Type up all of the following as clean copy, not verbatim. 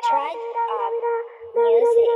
Tried music.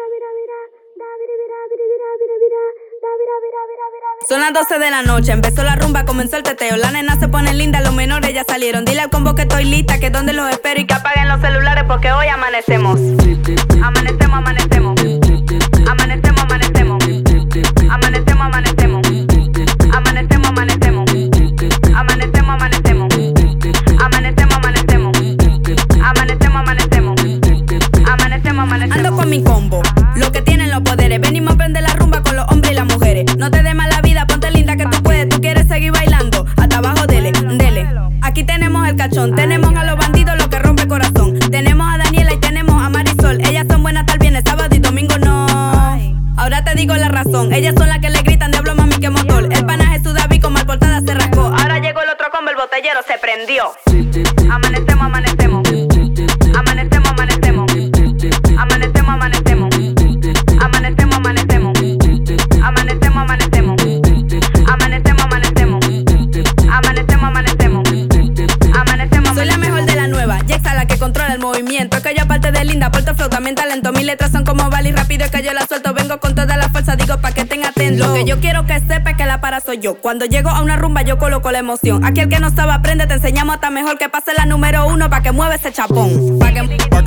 Son las 12 de la noche, empezó la rumba, comenzó el teteo. La nena se pone linda, los menores ya salieron. Dile al combo que estoy lista, que donde los espero y que apaguen los celulares porque hoy amanecemos. Amanecemos, amanecemos. Amanecemos, amanecemos. Amanecemos, amanecemos. Amanecemos, amanecemos. Amanecemos, amanecemos. Amanecemos, amanecemos. Amanecemos, amanecemos. Amanecemos, amanecemos. Ando con mi combo, los que tienen los poderes. Venimos a prender la rumba con los hombres y las mujeres. No te dé mala vida, ponte linda que tú puedes. Tú quieres seguir bailando, hasta abajo dele, dele. Aquí tenemos el cachón, tenemos a los bandidos, los que rompe corazón. Tenemos a Daniela y tenemos a Marisol. Ellas son buenas hasta el viernes, sábado y domingo no. Ahora te digo la razón, ellas son las que le gritan diablo mami que motor. El panaje su David con mal portada se rascó. Ahora llegó el otro combo, el botellero se prendió. Amanecemos, amanecemos. Amanecemos, amanecemos. Amanecemos, amanecemos. Amanecemos, amanecemos. Amanecemos, amanecemos. Amanecemos, amanecemos. Amanecemos, amanecemos. Amanecemos. Soy la mejor de la nueva, Jexa la que controla el movimiento. Es que yo aparte de linda, porto flow, también talento. Mis letras son como Bali, rápido es que yo la suelto. Vengo con toda la fuerza, digo pa' que tenga atento. Lo que yo quiero que sepa es que la para soy yo. Cuando llego a una rumba yo coloco la emoción. Aquí el que no sabe aprende, te enseñamos hasta mejor. Que pase la número 1 pa' que mueva ese chapón. Pa' que mueva ese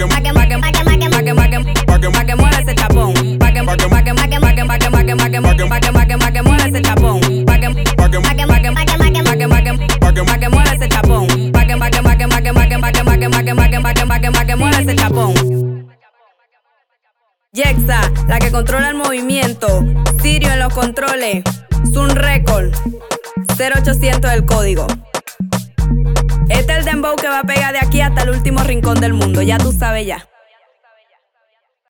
chapón. Pa' que mueva ese chapón. Pa' que mueva ese chapón. Pa' que mueva ese chapón. Jexa, la que controla el movimiento. Sirio en los controles. Sun Record 0800 el código. Este es el dembow que va a pegar de aquí hasta el último rincón del mundo. Ya tú sabes ya.